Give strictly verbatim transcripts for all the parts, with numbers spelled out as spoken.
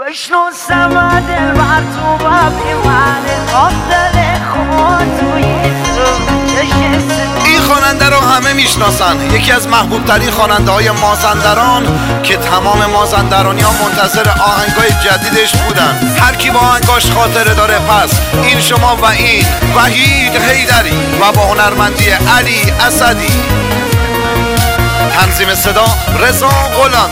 بشناسم و دل بر تو و بیمنه آب دل خود توی تو. این خواننده رو همه میشناسن، یکی از محبوب ترین خواننده های مازندران که تمام مازندرانی ها منتظر آهنگای جدیدش بودن. هر کی با آهنگاش خاطره داره، پس این شما و این وحید حیدری و با هنرمندی علی اسدی. تنظیم صدا رضا غلام.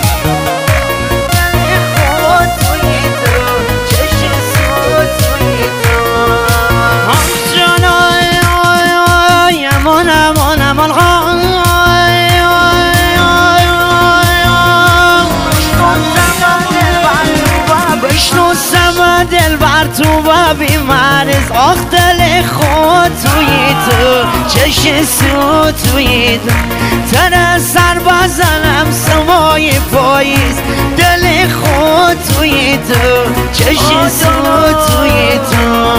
دل بر تو و بیمارز آخ دل خود توی تو چشم سو توی تو تن سر بزنم سمای پاییز دل خود توی تو چشم سو توی تو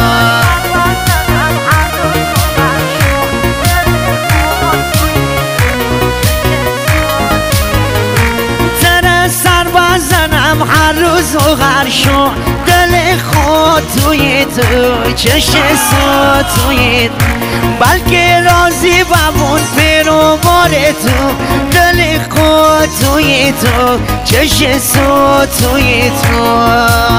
تن سر بزنم هر روز و هر شو دل خود توی تو چشم سو توی تو بلکه راضی بمون پیروبار تو دل خود توی تو چشم سو توی تو.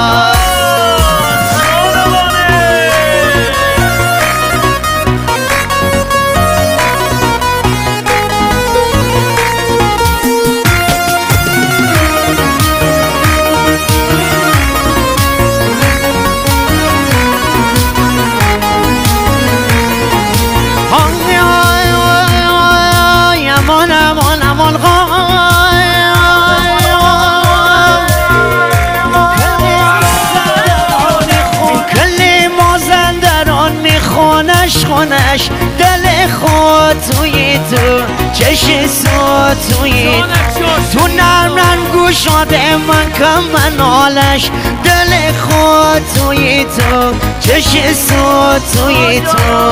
خونش خونش دل خود توی تو چشم سو توی تو نرم گوشاده من کم منالش دل خود توی تو چشم سو توی تو.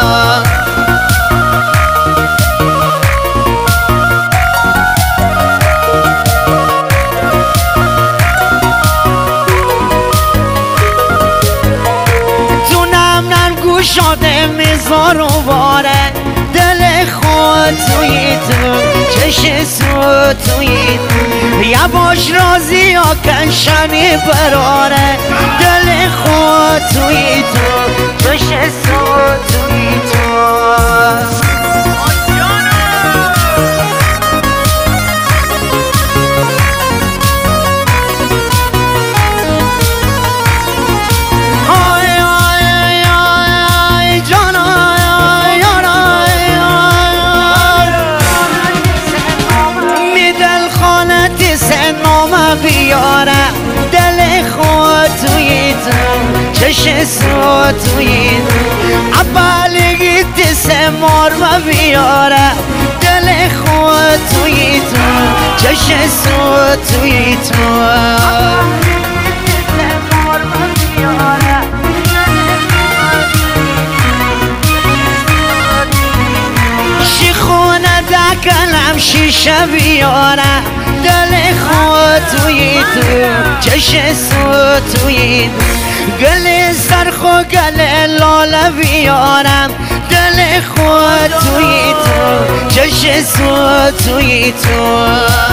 شده میزار و باره دل خود توی تو چشم سو توی تو یا باش رازی یا کنشنی براره دل خود توی تو چشم سو توی تو. بیاره دل خود توی تو چشم سو توی تو عبالگی دست مار و بیاره دل خود توی تو چشم سو توی تو. شیخونه دکلم شیشه بیاره دل خود توی تو چشم سو توی گل سرخو گل لاله بیارم دل خود توی تو چشم سو توی تو.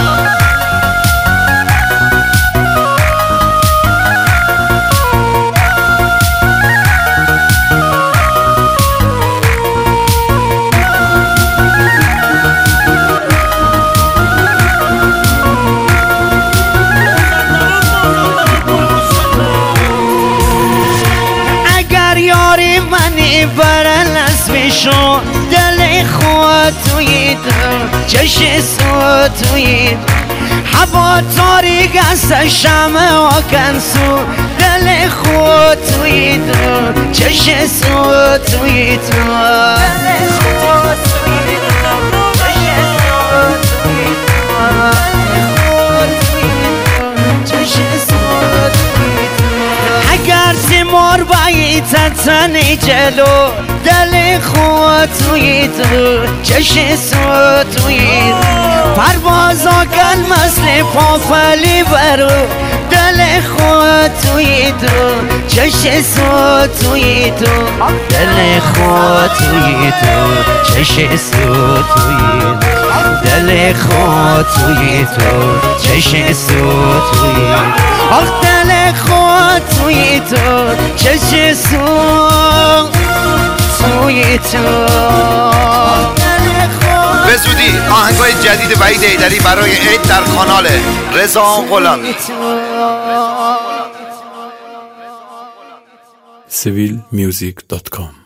منی برن اسمشو دل خود توی تو چشم سو توی هوا تاریک است شمع و کنسو دل خود توی تو چشم سو توی تو. دل خود توی تو چشم سو توی تو چشم سو توی تو اگر سیمار بایی تنی جلو دل خود توی تو چشم سو توی پروازا کن مثل پافلی برو دل خود توی تو چش سو توی تو دل خود توی تو چش سو توی دل خود توی تو چش سو توی آخ دل خود توی تو چش سو توی تو به زودی آهنگای جدید وحید حیدری برای عید در کانال رضا غلامی. سیویل میوزیک دات کام